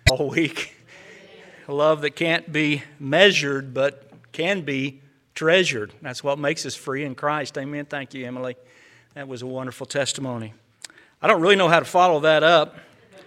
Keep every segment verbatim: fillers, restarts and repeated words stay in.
all week. Love that can't be measured, but can be treasured. That's what makes us free in Christ. Amen. Thank you, Emily. That was a wonderful testimony. I don't really know how to follow that up.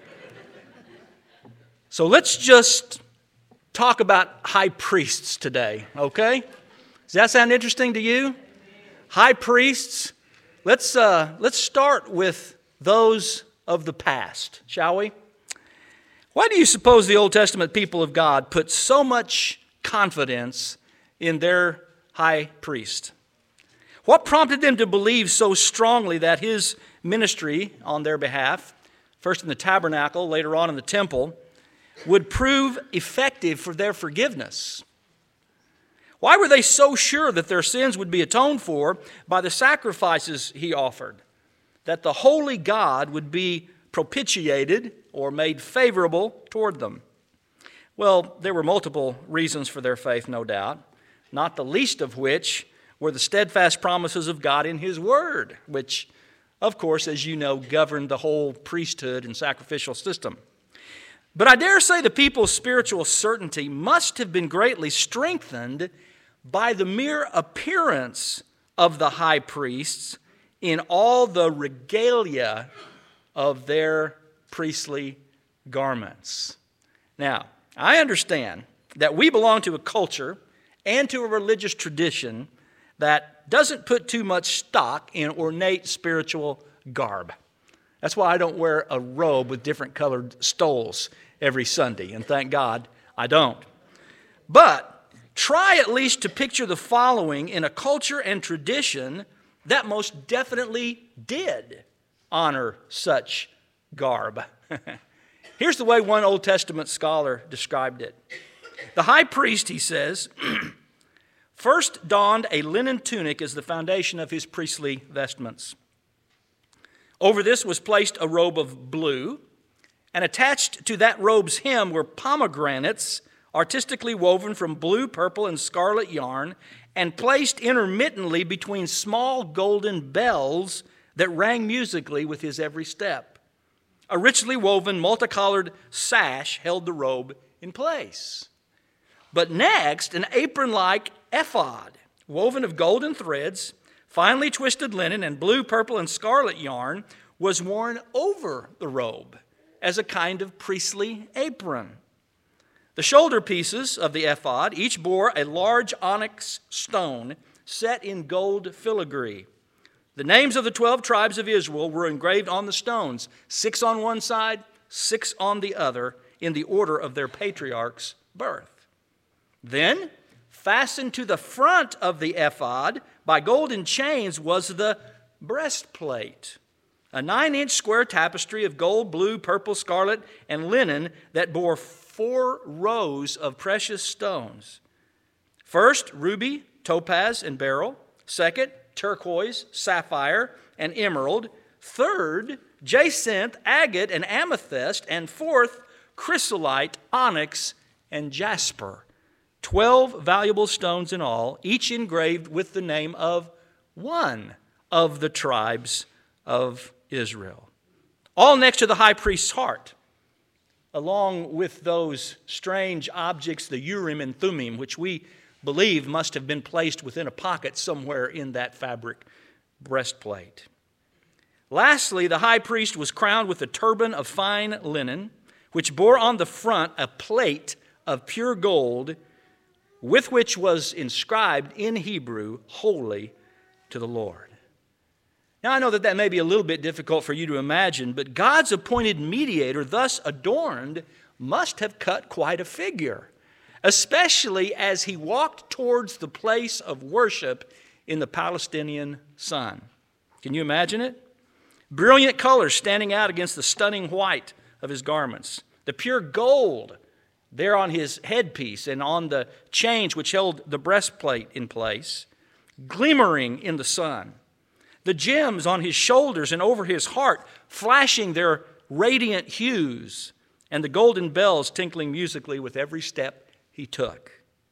So let's just talk about high priests today, okay? Does that sound interesting to you? High priests. Let's uh, let's start with those of the past, shall we? Why do you suppose the Old Testament people of God put so much confidence in their high priest? What prompted them to believe so strongly that his ministry on their behalf, first in the tabernacle, later on in the temple, would prove effective for their forgiveness? Why were they so sure that their sins would be atoned for by the sacrifices he offered? That the holy God would be propitiated or made favorable toward them? Well, there were multiple reasons for their faith, no doubt, not the least of which were the steadfast promises of God in his word, which, of course, as you know, governed the whole priesthood and sacrificial system. But I dare say the people's spiritual certainty must have been greatly strengthened by the mere appearance of the high priests in all the regalia of their priestly garments. Now, I understand that we belong to a culture and to a religious tradition that doesn't put too much stock in ornate spiritual garb. That's why I don't wear a robe with different colored stoles every Sunday, and thank God I don't. But try at least to picture the following in a culture and tradition that most definitely did honor such garb. Here's the way one Old Testament scholar described it. The high priest, he says, first donned a linen tunic as the foundation of his priestly vestments. Over this was placed a robe of blue, and attached to that robe's hem were pomegranates artistically woven from blue, purple, and scarlet yarn, and placed intermittently between small golden bells that rang musically with his every step. A richly woven, multicolored sash held the robe in place. But next, an apron-like ephod, woven of golden threads, finely twisted linen, and blue, purple, and scarlet yarn, was worn over the robe as a kind of priestly apron. The shoulder pieces of the ephod each bore a large onyx stone set in gold filigree. The names of the twelve tribes of Israel were engraved on the stones, six on one side, six on the other, in the order of their patriarch's birth. Then, fastened to the front of the ephod by golden chains was the breastplate, a nine-inch square tapestry of gold, blue, purple, scarlet, and linen that bore four rows of precious stones. First, ruby, topaz, and beryl. Second, turquoise, sapphire, and emerald. Third, jacinth, agate, and amethyst. And fourth, chrysolite, onyx, and jasper. Twelve valuable stones in all, each engraved with the name of one of the tribes of Israel. All next to the high priest's heart, along with those strange objects, the Urim and Thummim, which we believe must have been placed within a pocket somewhere in that fabric breastplate. Lastly, the high priest was crowned with a turban of fine linen, which bore on the front a plate of pure gold, with which was inscribed in Hebrew, "Holy to the Lord." Now, I know that that may be a little bit difficult for you to imagine, but God's appointed mediator, thus adorned, must have cut quite a figure, especially as he walked towards the place of worship in the Palestinian sun. Can you imagine it? Brilliant colors standing out against the stunning white of his garments. The pure gold there on his headpiece and on the chains which held the breastplate in place, glimmering in the sun. The gems on his shoulders and over his heart flashing their radiant hues, and the golden bells tinkling musically with every step he took.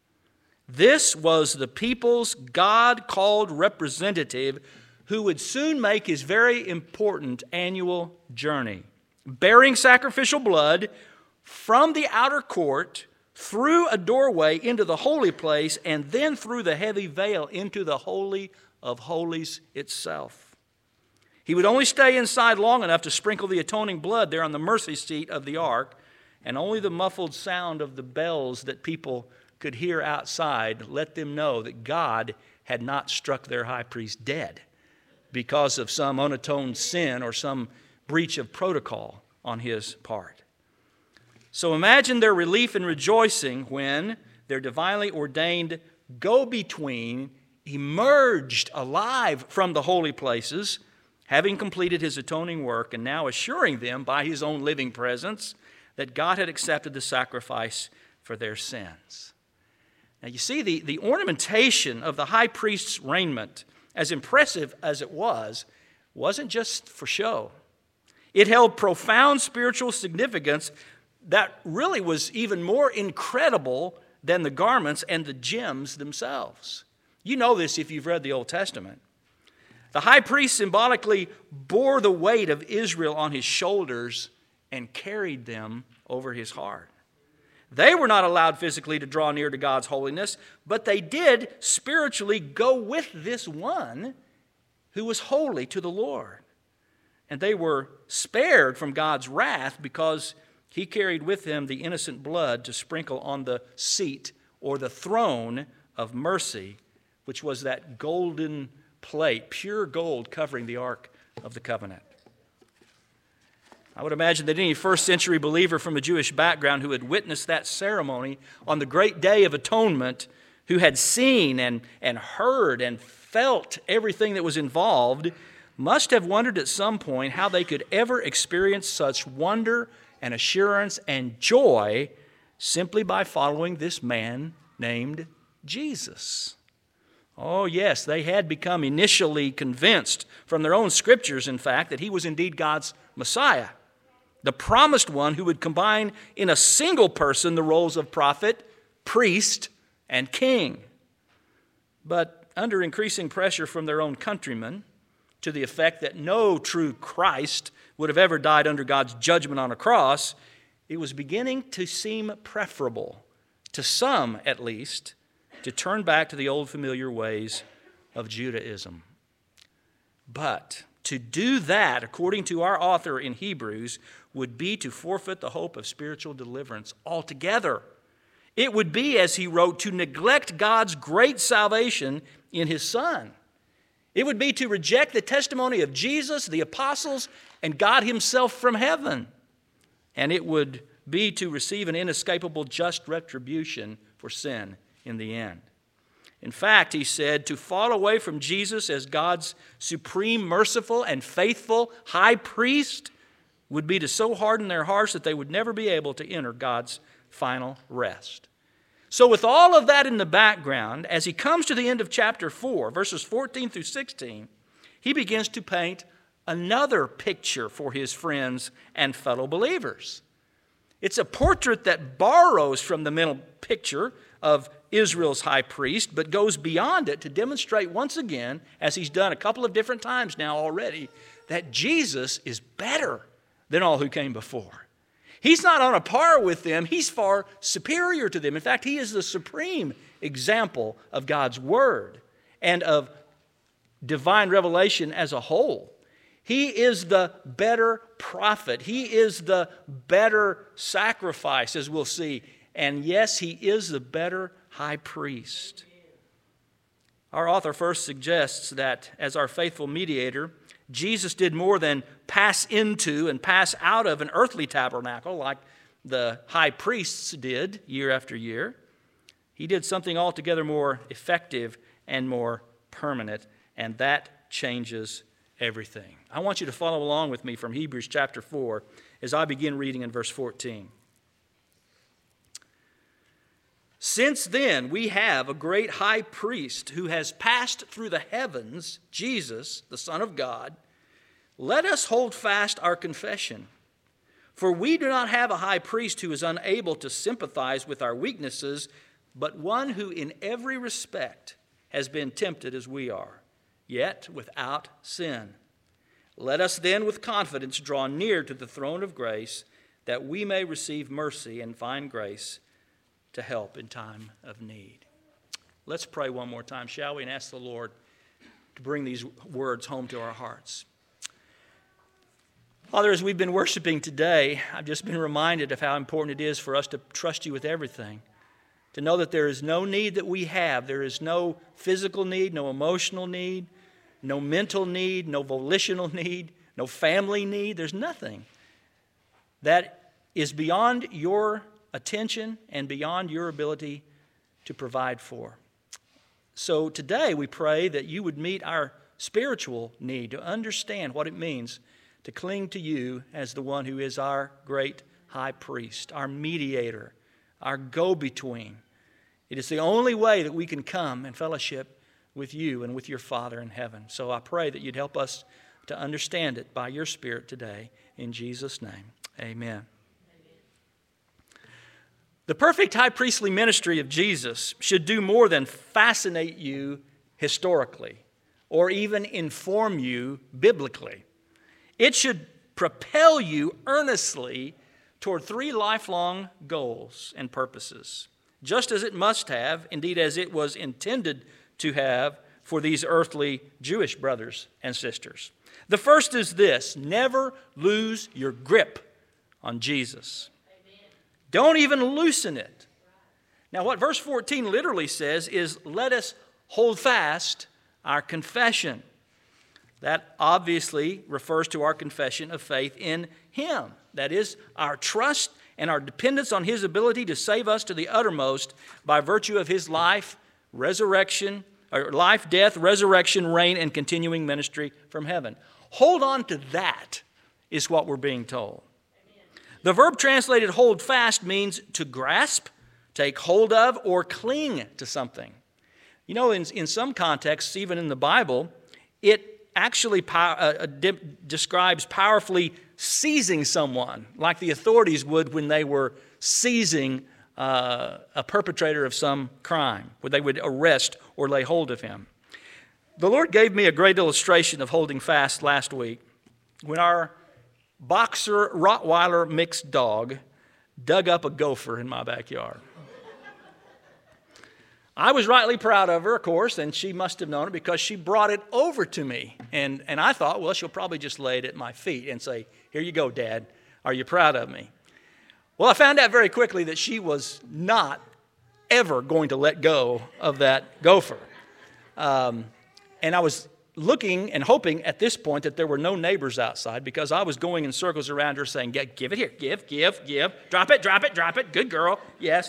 This was the people's God-called representative who would soon make his very important annual journey, bearing sacrificial blood from the outer court, through a doorway into the holy place, and then through the heavy veil into the Holy of Holies itself. He would only stay inside long enough to sprinkle the atoning blood there on the mercy seat of the ark, and only the muffled sound of the bells that people could hear outside let them know that God had not struck their high priest dead because of some unatoned sin or some breach of protocol on his part. So imagine their relief and rejoicing when their divinely ordained go-between emerged alive from the holy places, having completed his atoning work, and now assuring them by his own living presence that God had accepted the sacrifice for their sins. Now you see, the, the ornamentation of the high priest's raiment, as impressive as it was, wasn't just for show. It held profound spiritual significance that really was even more incredible than the garments and the gems themselves. You know this if you've read the Old Testament. The high priest symbolically bore the weight of Israel on his shoulders and carried them over his heart. They were not allowed physically to draw near to God's holiness, but they did spiritually go with this one who was holy to the Lord. And they were spared from God's wrath because he carried with him the innocent blood to sprinkle on the seat or the throne of mercy, which was that golden plate, pure gold covering the Ark of the Covenant. I would imagine that any first century believer from a Jewish background who had witnessed that ceremony on the great day of atonement, who had seen and, and heard and felt everything that was involved, must have wondered at some point how they could ever experience such wonder and assurance and joy simply by following this man named Jesus. Oh yes, they had become initially convinced from their own scriptures, in fact, that he was indeed God's Messiah, the promised one who would combine in a single person the roles of prophet, priest, and king. But under increasing pressure from their own countrymen, to the effect that no true Christ would have ever died under God's judgment on a cross, it was beginning to seem preferable, to some at least, to turn back to the old familiar ways of Judaism. But to do that, according to our author in Hebrews, would be to forfeit the hope of spiritual deliverance altogether. It would be, as he wrote, to neglect God's great salvation in his Son. It would be to reject the testimony of Jesus, the apostles, and God himself from heaven. And it would be to receive an inescapable just retribution for sin in the end. In fact, he said, to fall away from Jesus as God's supreme, merciful, and faithful high priest would be to so harden their hearts that they would never be able to enter God's final rest. So with all of that in the background, as he comes to the end of chapter four, verses fourteen through sixteen, he begins to paint another picture for his friends and fellow believers. It's a portrait that borrows from the mental picture of Israel's high priest, but goes beyond it to demonstrate once again, as he's done a couple of different times now already, that Jesus is better than all who came before. He's not on a par with them. He's far superior to them. In fact, he is the supreme example of God's word and of divine revelation as a whole. He is the better prophet. He is the better sacrifice, as we'll see. And yes, he is the better high priest. Our author first suggests that as our faithful mediator, Jesus did more than pass into and pass out of an earthly tabernacle like the high priests did year after year. He did something altogether more effective and more permanent, and that changes everything. I want you to follow along with me from Hebrews chapter four as I begin reading in verse fourteen. Since then we have a great high priest who has passed through the heavens, Jesus, the Son of God. Let us hold fast our confession. For we do not have a high priest who is unable to sympathize with our weaknesses, but one who in every respect has been tempted as we are, yet without sin. Let us then with confidence draw near to the throne of grace, that we may receive mercy and find grace to help in time of need. Let's pray one more time, shall we, and ask the Lord to bring these words home to our hearts. Father, as we've been worshiping today, I've just been reminded of how important it is for us to trust you with everything. To know that there is no need that we have. There is no physical need, no emotional need, no mental need, no volitional need, no family need. There's nothing that is beyond your attention and beyond your ability to provide for. So today we pray that you would meet our spiritual need to understand what it means to cling to you as the one who is our great high priest, our mediator, our go-between. It is the only way that we can come and fellowship with you and with your Father in heaven. So I pray that you'd help us to understand it by your Spirit today. In Jesus' name, amen. The perfect high priestly ministry of Jesus should do more than fascinate you historically or even inform you biblically. It should propel you earnestly toward three lifelong goals and purposes, just as it must have, indeed as it was intended to have for these earthly Jewish brothers and sisters. The first is this: never lose your grip on Jesus. Amen. Don't even loosen it. Now, what verse fourteen literally says is, let us hold fast our confession. That obviously refers to our confession of faith in Him. That is, our trust and our dependence on His ability to save us to the uttermost by virtue of His life, resurrection, or life, death, resurrection, reign, and continuing ministry from heaven. Hold on to that is what we're being told. Amen. The verb translated hold fast means to grasp, take hold of, or cling to something. You know, in, in some contexts, even in the Bible, it actually pow- uh, de- describes powerfully seizing someone, like the authorities would when they were seizing uh, a perpetrator of some crime, where they would arrest or lay hold of him. The Lord gave me a great illustration of holding fast last week when our boxer Rottweiler mixed dog dug up a gopher in my backyard. I was rightly proud of her, of course, and she must have known it because she brought it over to me. And, and I thought, well, she'll probably just lay it at my feet and say, here you go, Dad. Are you proud of me? Well, I found out very quickly that she was not ever going to let go of that gopher. Um, and I was looking and hoping at this point that there were no neighbors outside because I was going in circles around her saying, give it here, give, give, give, drop it, drop it, drop it, good girl, yes.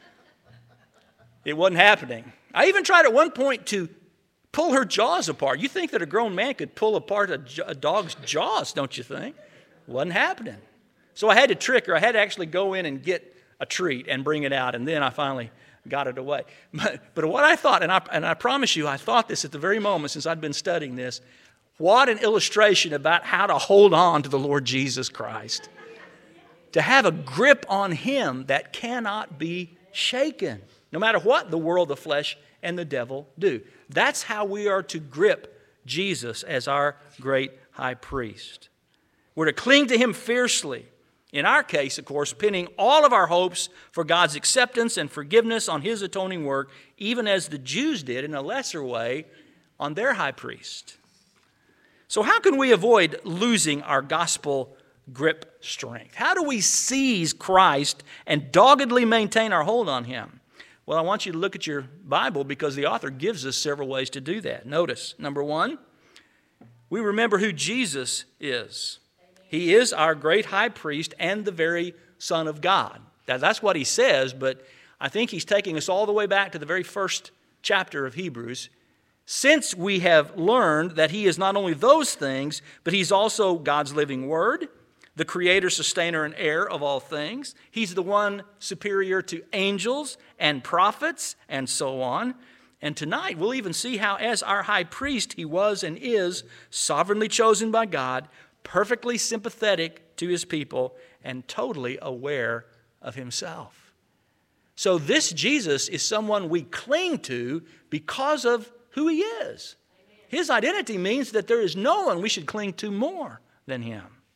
It wasn't happening. I even tried at one point to pull her jaws apart. You think that a grown man could pull apart a, a dog's jaws, don't you think? Wasn't happening. So I had to trick her. I had to actually go in and get a treat and bring it out, and then I finally got it away. But, but what I thought, and I, and I promise you, I thought this at the very moment since I'd been studying this, what an illustration about how to hold on to the Lord Jesus Christ. To have a grip on Him that cannot be shaken. No matter what the world, the flesh, and the devil do. That's how we are to grip Jesus as our great high priest. We're to cling to Him fiercely. In our case, of course, pinning all of our hopes for God's acceptance and forgiveness on His atoning work, even as the Jews did in a lesser way on their high priest. So how can we avoid losing our gospel grip strength? How do we seize Christ and doggedly maintain our hold on Him? Well, I want you to look at your Bible because the author gives us several ways to do that. Notice, number one, we remember who Jesus is. He is our great high priest and the very Son of God. Now, that's what he says, but I think he's taking us all the way back to the very first chapter of Hebrews. Since we have learned that he is not only those things, but he's also God's living word, the creator, sustainer, and heir of all things. He's the one superior to angels and prophets and so on. And tonight we'll even see how as our high priest he was and is sovereignly chosen by God, perfectly sympathetic to his people, and totally aware of himself. So this Jesus is someone we cling to because of who he is. His identity means that there is no one we should cling to more than him.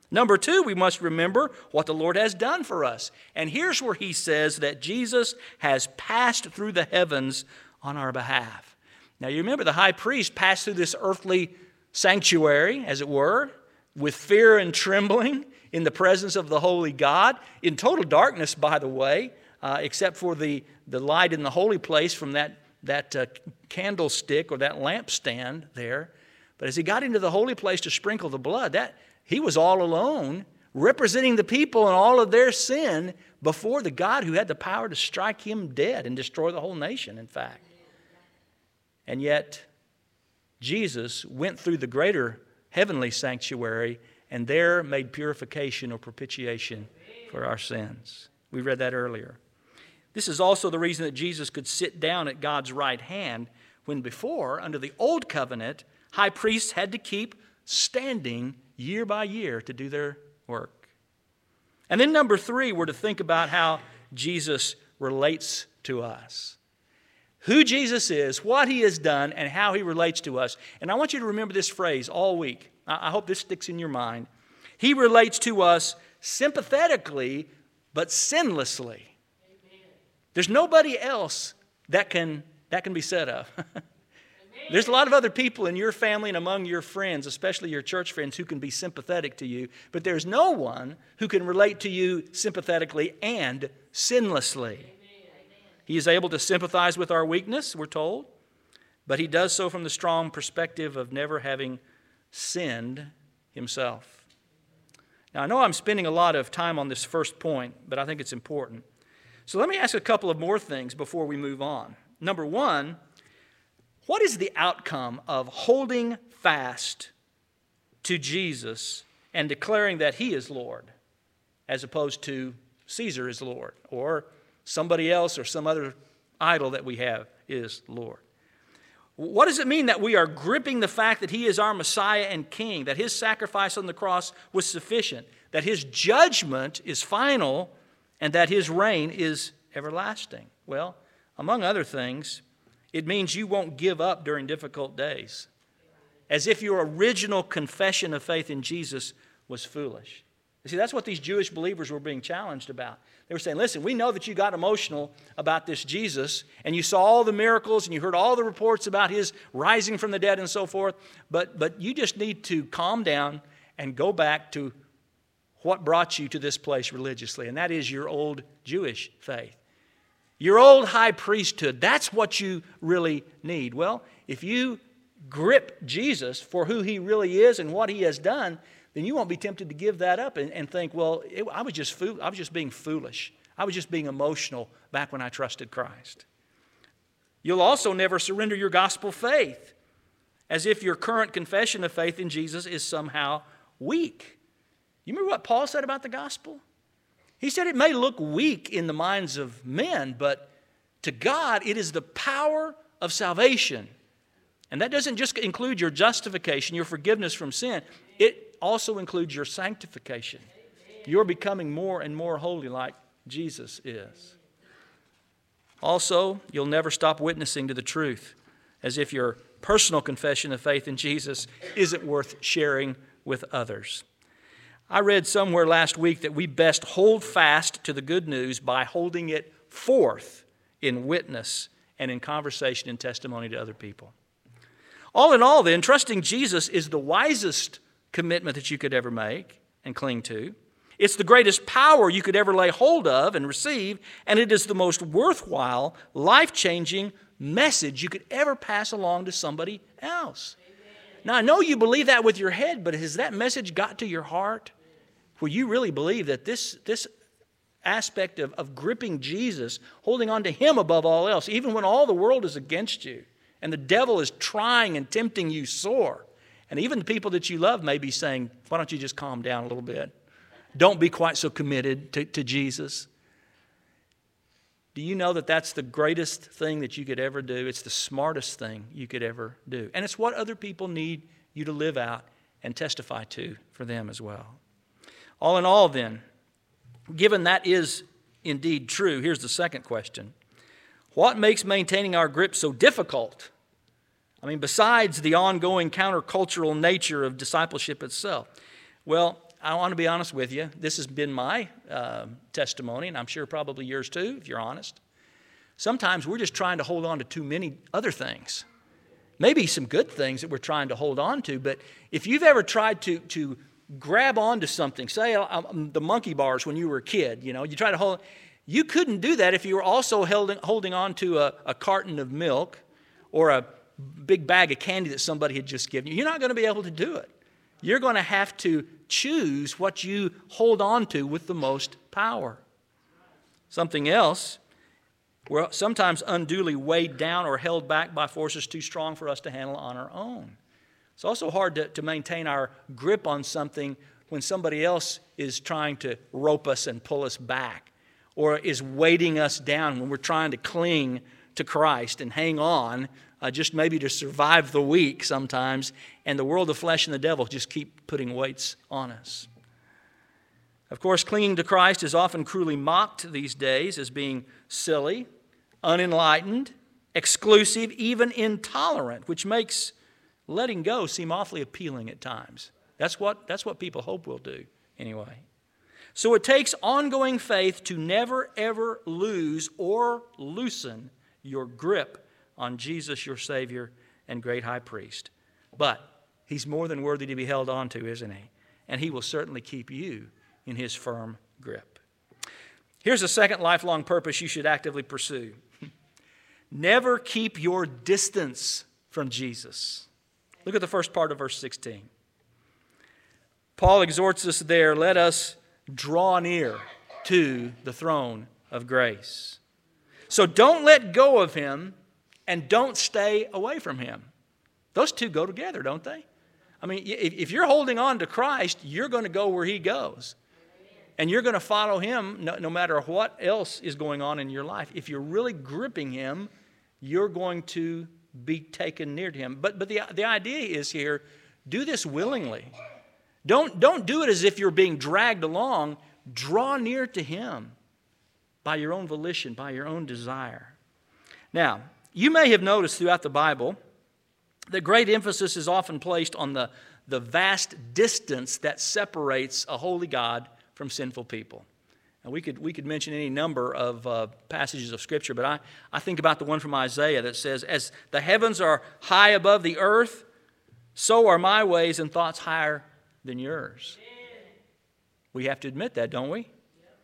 Number two, we must remember what the Lord has done for us. And here's where he says that Jesus has passed through the heavens on our behalf. Now, you remember the high priest passed through this earthly sanctuary, as it were, with fear and trembling in the presence of the holy God, in total darkness, by the way, uh, except for the, the light in the holy place from that, that uh, candlestick or that lampstand there. But as he got into the holy place to sprinkle the blood, that he was all alone, representing the people and all of their sin before the God who had the power to strike him dead and destroy the whole nation, in fact. And yet, Jesus went through the greater heavenly sanctuary and there made purification or propitiation for our sins. We read that earlier. This is also the reason that Jesus could sit down at God's right hand when before, under the old covenant, high priests had to keep standing year by year to do their work. And then number three, we're to think about how Jesus relates to us. Who Jesus is, what he has done, and how he relates to us. And I want you to remember this phrase all week. I hope this sticks in your mind. He relates to us sympathetically, but sinlessly. Amen. There's nobody else that can, that can be said of. There's a lot of other people in your family and among your friends, especially your church friends, who can be sympathetic to you. But there's no one who can relate to you sympathetically and sinlessly. Amen. He is able to sympathize with our weakness, we're told. But he does so from the strong perspective of never having sinned himself. Now, I know I'm spending a lot of time on this first point, but I think it's important. So let me ask a couple of more things before we move on. Number one, what is the outcome of holding fast to Jesus and declaring that he is Lord, as opposed to Caesar is Lord, or somebody else or some other idol that we have is Lord? What does it mean that we are gripping the fact that he is our Messiah and King, that his sacrifice on the cross was sufficient, that his judgment is final, and that his reign is everlasting? Well, among other things, it means you won't give up during difficult days, as if your original confession of faith in Jesus was foolish. You see, that's what these Jewish believers were being challenged about. They were saying, listen, we know that you got emotional about this Jesus, and you saw all the miracles, and you heard all the reports about his rising from the dead and so forth, but, but you just need to calm down and go back to what brought you to this place religiously, and that is your old Jewish faith. Your old high priesthood, that's what you really need. Well, if you grip Jesus for who he really is and what he has done, then you won't be tempted to give that up and, and think, well, it, I was just fool- I was just being foolish. I was just being emotional back when I trusted Christ. You'll also never surrender your gospel faith, as if your current confession of faith in Jesus is somehow weak. You remember what Paul said about the gospel? He said it may look weak in the minds of men, but to God it is the power of salvation. And that doesn't just include your justification, your forgiveness from sin. It also includes your sanctification. You're becoming more and more holy like Jesus is. Also, you'll never stop witnessing to the truth, as if your personal confession of faith in Jesus isn't worth sharing with others. I read somewhere last week that we best hold fast to the good news by holding it forth in witness and in conversation and testimony to other people. All in all, then, trusting Jesus is the wisest commitment that you could ever make and cling to. It's the greatest power you could ever lay hold of and receive, and it is the most worthwhile, life-changing message you could ever pass along to somebody else. Now, I know you believe that with your head, but has that message got to your heart where you really believe that this, this aspect of, of gripping Jesus, holding on to him above all else, even when all the world is against you and the devil is trying and tempting you sore, and even the people that you love may be saying, why don't you just calm down a little bit? Don't be quite so committed to, to Jesus. Do you know that that's the greatest thing that you could ever do? It's the smartest thing you could ever do. And it's what other people need you to live out and testify to for them as well. All in all, then, given that is indeed true, here's the second question. What makes maintaining our grip so difficult? I mean, besides the ongoing countercultural nature of discipleship itself. Well, I want to be honest with you. This has been my uh, testimony, and I'm sure probably yours too, if you're honest. Sometimes we're just trying to hold on to too many other things. Maybe some good things that we're trying to hold on to, but if you've ever tried to, to grab onto something, say um, the monkey bars when you were a kid, you know, you try to hold, you couldn't do that if you were also holding, holding on to a, a carton of milk or a big bag of candy that somebody had just given you. You're not going to be able to do it. You're going to have to choose what you hold on to with the most power. Something else, we're sometimes unduly weighed down or held back by forces too strong for us to handle on our own. It's also hard to, to maintain our grip on something when somebody else is trying to rope us and pull us back, or is weighting us down when we're trying to cling to Christ and hang on uh, just maybe to survive the week sometimes, and the world, the flesh, and the devil just keep putting weights on us. Of course, clinging to Christ is often cruelly mocked these days as being silly, unenlightened, exclusive, even intolerant, which makes letting go seem awfully appealing at times. That's what, that's what people hope we'll do anyway. So it takes ongoing faith to never, ever lose or loosen your grip on Jesus, your Savior and great high priest. But he's more than worthy to be held on to, isn't he? And he will certainly keep you in his firm grip. Here's a second lifelong purpose you should actively pursue. Never keep your distance from Jesus. Look at the first part of verse sixteen. Paul exhorts us there, let us draw near to the throne of grace. So don't let go of him and don't stay away from him. Those two go together, don't they? I mean, if you're holding on to Christ, you're going to go where he goes. And you're going to follow him no, no matter what else is going on in your life. If you're really gripping him, you're going to be taken near to him. But, but the, the idea is here, do this willingly. Don't, don't do it as if you're being dragged along. Draw near to him by your own volition, by your own desire. Now, you may have noticed throughout the Bible that great emphasis is often placed on the, the vast distance that separates a holy God from sinful people. And we could, we could mention any number of uh, passages of Scripture, but I, I think about the one from Isaiah that says, as the heavens are high above the earth, so are my ways and thoughts higher than yours. We have to admit that, don't we?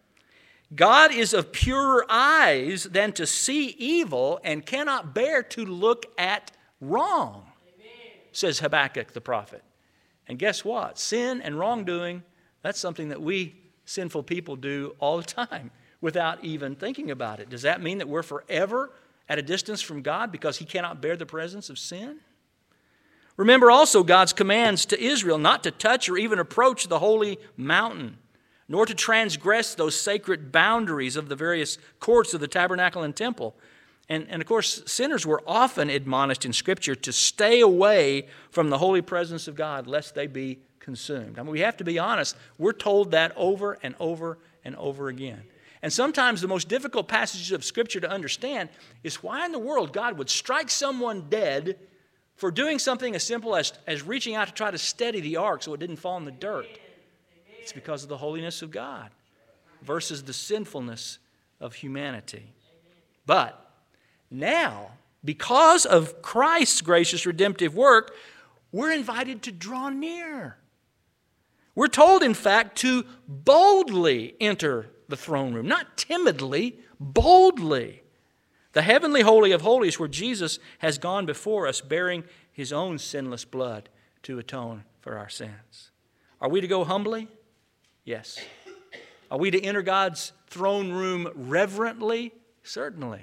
God is of purer eyes than to see evil and cannot bear to look at wrong, says Habakkuk the prophet. And guess what? Sin and wrongdoing, that's something that we sinful people do all the time without even thinking about it. Does that mean that we're forever at a distance from God because he cannot bear the presence of sin? Remember also God's commands to Israel not to touch or even approach the holy mountain, nor to transgress those sacred boundaries of the various courts of the tabernacle and temple. And, and of course, sinners were often admonished in Scripture to stay away from the holy presence of God lest they be consumed. I mean, we have to be honest. We're told that over and over and over again. And sometimes the most difficult passages of Scripture to understand is why in the world God would strike someone dead for doing something as simple as, as reaching out to try to steady the ark so it didn't fall in the dirt. It's because of the holiness of God versus the sinfulness of humanity. But now, because of Christ's gracious redemptive work, we're invited to draw near. We're told, in fact, to boldly enter the throne room, not timidly, boldly. The heavenly holy of holies where Jesus has gone before us, bearing his own sinless blood to atone for our sins. Are we to go humbly? Yes. Are we to enter God's throne room reverently? Certainly.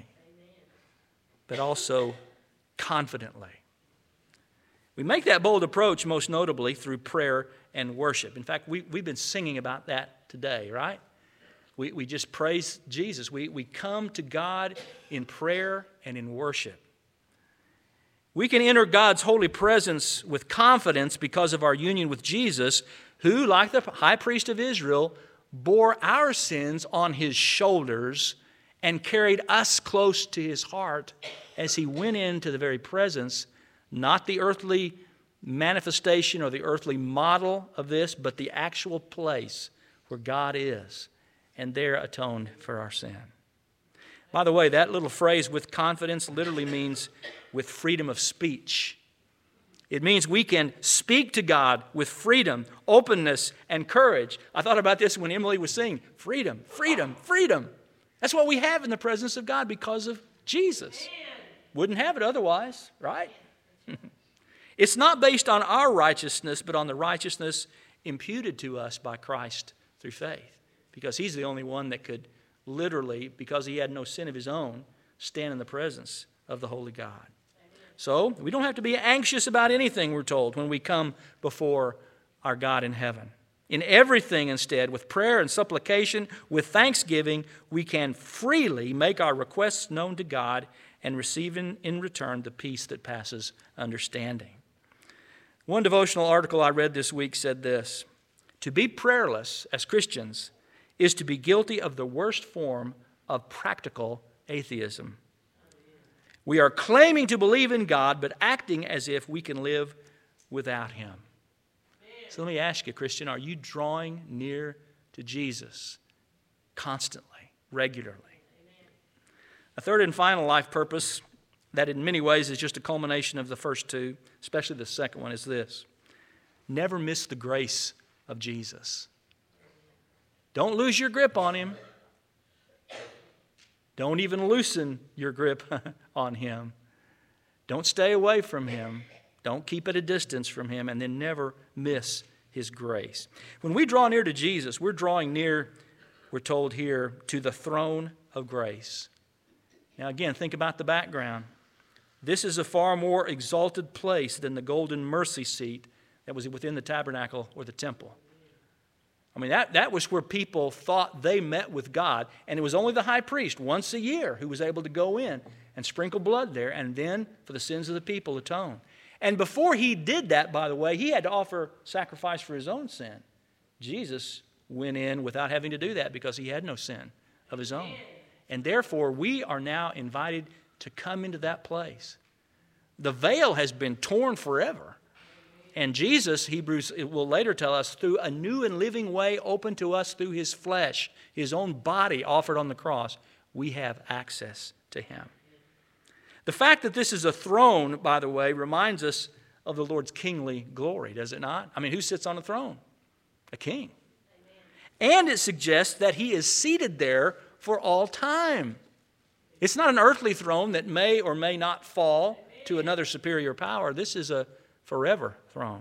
But also confidently. We make that bold approach most notably through prayer and worship. In fact, we, we've been singing about that today, right? We, we just praise Jesus. We, we come to God in prayer and in worship. We can enter God's holy presence with confidence because of our union with Jesus, who, like the high priest of Israel, bore our sins on his shoulders and carried us close to his heart as he went into the very presence, not the earthly manifestation or the earthly model of this, but the actual place where God is, and there atoned for our sin. By the way, that little phrase, with confidence, literally means with freedom of speech. It means we can speak to God with freedom, openness, and courage. I thought about this when Emily was singing, freedom, freedom, freedom. That's what we have in the presence of God because of Jesus. Wouldn't have it otherwise, right? It's not based on our righteousness, but on the righteousness imputed to us by Christ through faith. Because He's the only one that could literally, because He had no sin of His own, stand in the presence of the Holy God. So we don't have to be anxious about anything, we're told, when we come before our God in heaven. In everything, instead, with prayer and supplication, with thanksgiving, we can freely make our requests known to God and receive in, in return the peace that passes understanding. One devotional article I read this week said this: to be prayerless as Christians is to be guilty of the worst form of practical atheism. We are claiming to believe in God, but acting as if we can live without Him. So let me ask you, Christian, are you drawing near to Jesus constantly, regularly? A third and final life purpose that in many ways is just a culmination of the first two, especially the second one, is this: never miss the grace of Jesus. Don't lose your grip on Him. Don't even loosen your grip on Him. Don't stay away from Him. Don't keep at a distance from Him, and then never miss His grace. When we draw near to Jesus, we're drawing near, we're told here, to the throne of grace. Now again, think about the background. This is a far more exalted place than the golden mercy seat that was within the tabernacle or the temple. I mean, that, that was where people thought they met with God. And it was only the high priest once a year who was able to go in and sprinkle blood there and then, for the sins of the people, atone. And before he did that, by the way, he had to offer sacrifice for his own sin. Jesus went in without having to do that because he had no sin of his own. And therefore, we are now invited to come into that place. The veil has been torn forever. And Jesus, Hebrews it will later tell us, through a new and living way open to us through His flesh, His own body offered on the cross, we have access to Him. The fact that this is a throne, by the way, reminds us of the Lord's kingly glory, does it not? I mean, who sits on the throne? A king. And it suggests that He is seated there for all time. It's not an earthly throne that may or may not fall to another superior power. This is a forever throne.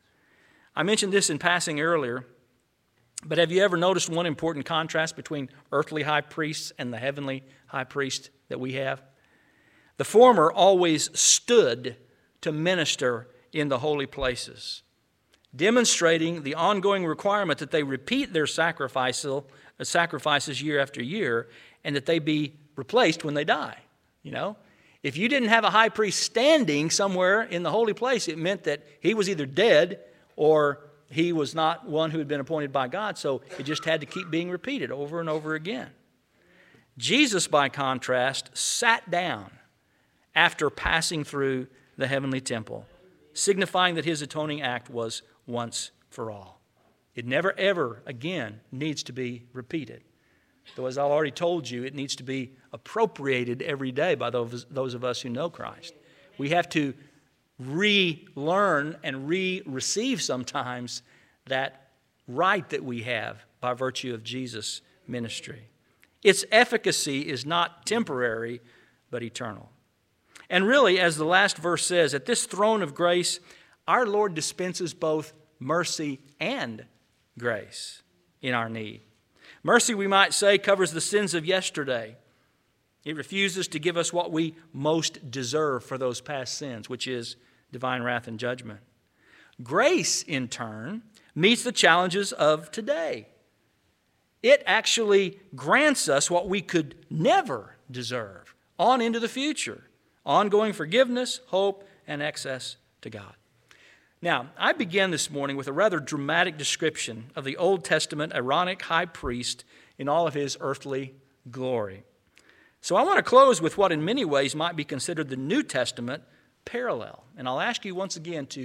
I mentioned this in passing earlier, but have you ever noticed one important contrast between earthly high priests and the heavenly high priest that we have? The former always stood to minister in the holy places, demonstrating the ongoing requirement that they repeat their sacrifices year after year and that they be replaced when they die. You know, if you didn't have a high priest standing somewhere in the holy place, it meant that he was either dead or he was not one who had been appointed by God, so it just had to keep being repeated over and over again. Jesus, by contrast, sat down after passing through the heavenly temple, signifying that His atoning act was once for all. It never, ever again needs to be repeated. Though, as I already told you, it needs to be appropriated every day by those, those of us who know Christ. We have to relearn and re-receive sometimes that right that we have by virtue of Jesus' ministry. Its efficacy is not temporary, but eternal. And really, as the last verse says, at this throne of grace, our Lord dispenses both mercy and grace in our need. Mercy, we might say, covers the sins of yesterday. It refuses to give us what we most deserve for those past sins, which is divine wrath and judgment. Grace, in turn, meets the challenges of today. It actually grants us what we could never deserve on into the future: ongoing forgiveness, hope, and access to God. Now, I began this morning with a rather dramatic description of the Old Testament Aaronic high priest in all of his earthly glory. So I want to close with what in many ways might be considered the New Testament parallel. And I'll ask you once again to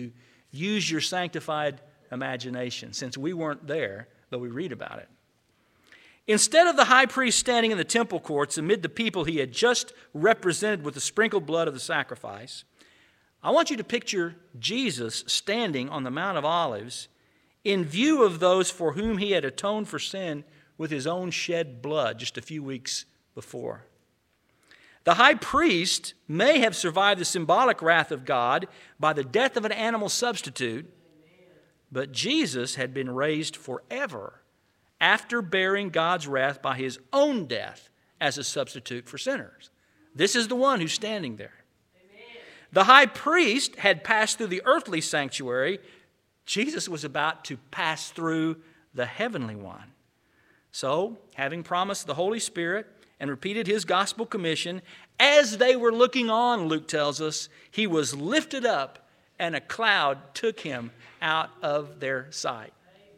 Use your sanctified imagination, since we weren't there, but we read about it. Instead of the high priest standing in the temple courts amid the people he had just represented with the sprinkled blood of the sacrifice, I want you to picture Jesus standing on the Mount of Olives in view of those for whom he had atoned for sin with his own shed blood just a few weeks before. The high priest may have survived the symbolic wrath of God by the death of an animal substitute, but Jesus had been raised forever after bearing God's wrath by his own death as a substitute for sinners. This is the one who's standing there. Amen. The high priest had passed through the earthly sanctuary. Jesus was about to pass through the heavenly one. So, having promised the Holy Spirit and repeated his gospel commission, as they were looking on, Luke tells us, he was lifted up and a cloud took him out of their sight.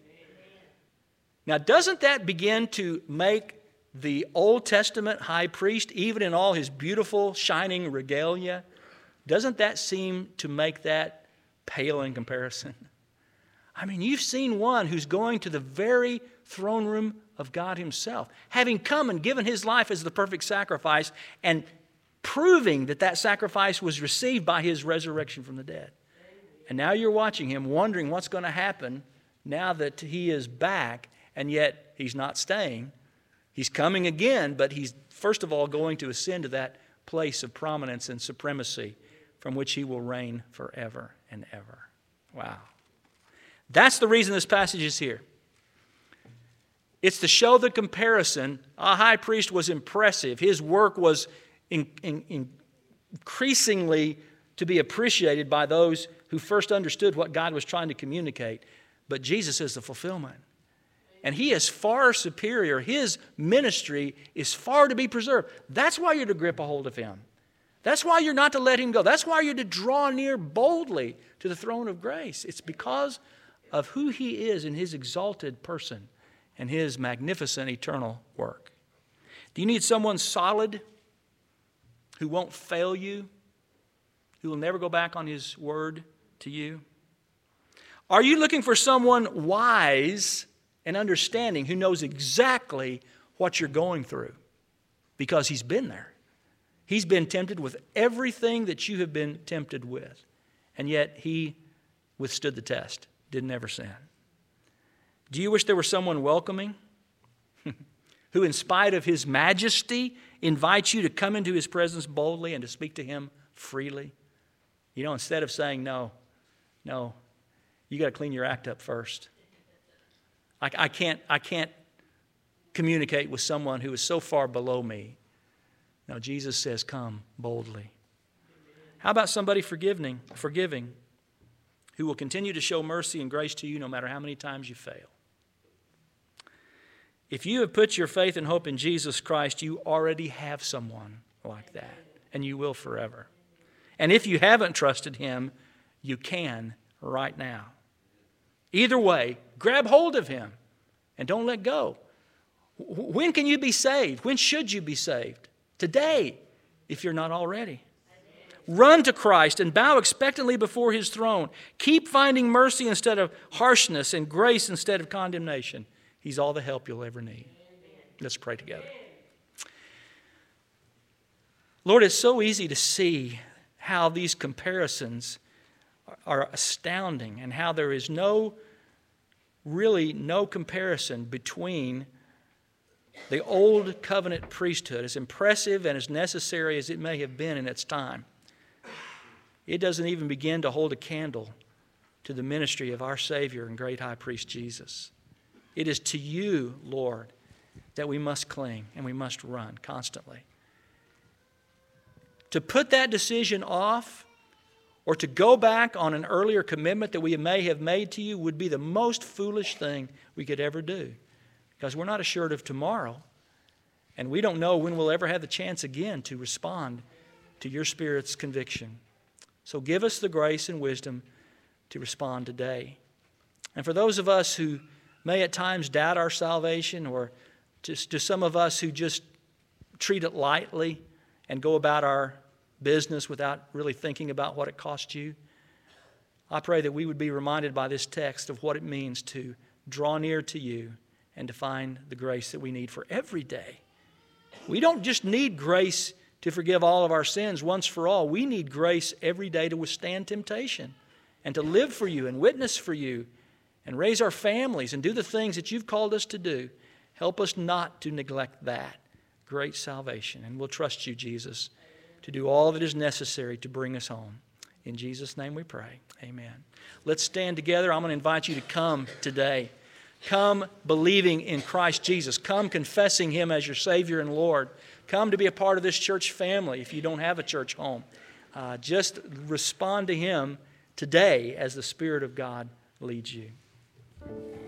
Now, doesn't that begin to make the Old Testament high priest, even in all his beautiful, shining regalia, doesn't that seem to make that pale in comparison? I mean, you've seen one who's going to the very throne room of God himself, having come and given his life as the perfect sacrifice and proving that that sacrifice was received by his resurrection from the dead. And now you're watching him, wondering what's going to happen now that he is back. And yet, he's not staying. He's coming again, but he's first of all going to ascend to that place of prominence and supremacy from which he will reign forever and ever. Wow. That's the reason this passage is here. It's to show the comparison. A high priest was impressive. His work was in, in, in increasingly to be appreciated by those who first understood what God was trying to communicate. But Jesus is the fulfillment. And he is far superior. His ministry is far to be preserved. That's why you're to grip a hold of him. That's why you're not to let him go. That's why you're to draw near boldly to the throne of grace. It's because of who he is in his exalted person and his magnificent eternal work. Do you need someone solid who won't fail you, who will never go back on his word to you? Are you looking for someone wise and understanding who knows exactly what you're going through? Because he's been there. He's been tempted with everything that you have been tempted with. And yet he withstood the test, didn't ever sin. Do you wish there were someone welcoming who, in spite of his majesty, invites you to come into his presence boldly and to speak to him freely? You know, instead of saying, no, no, you got to clean your act up first. I, I can't, I can't communicate with someone who is so far below me. No, Jesus says, come boldly. How about somebody forgiving, forgiving, who will continue to show mercy and grace to you no matter how many times you fail? If you have put your faith and hope in Jesus Christ, you already have someone like that, and you will forever. And if you haven't trusted him, you can right now. Either way, grab hold of him and don't let go. When can you be saved? When should you be saved? Today, if you're not already. Run to Christ and bow expectantly before his throne. Keep finding mercy instead of harshness and grace instead of condemnation. He's all the help you'll ever need. Let's pray together. Lord, it's so easy to see how these comparisons are astounding and how there is no, really no comparison between the old covenant priesthood, as impressive and as necessary as it may have been in its time. It doesn't even begin to hold a candle to the ministry of our Savior and great high priest Jesus. It is to you, Lord, that we must cling and we must run constantly. To put that decision off or to go back on an earlier commitment that we may have made to you would be the most foolish thing we could ever do, because we're not assured of tomorrow, and we don't know when we'll ever have the chance again to respond to your Spirit's conviction. So give us the grace and wisdom to respond today. And for those of us who may at times doubt our salvation, or just to some of us who just treat it lightly and go about our business without really thinking about what it cost you, I pray that we would be reminded by this text of what it means to draw near to you and to find the grace that we need for every day. We don't just need grace to forgive all of our sins once for all. We need grace every day to withstand temptation and to live for you and witness for you and raise our families and do the things that you've called us to do. Help us not to neglect that great salvation. And we'll trust you, Jesus, to do all that is necessary to bring us home. In Jesus' name we pray. Amen. Let's stand together. I'm going to invite you to come today. Come believing in Christ Jesus. Come confessing Him as your Savior and Lord. Come to be a part of this church family if you don't have a church home. Uh, just respond to Him today as the Spirit of God leads you.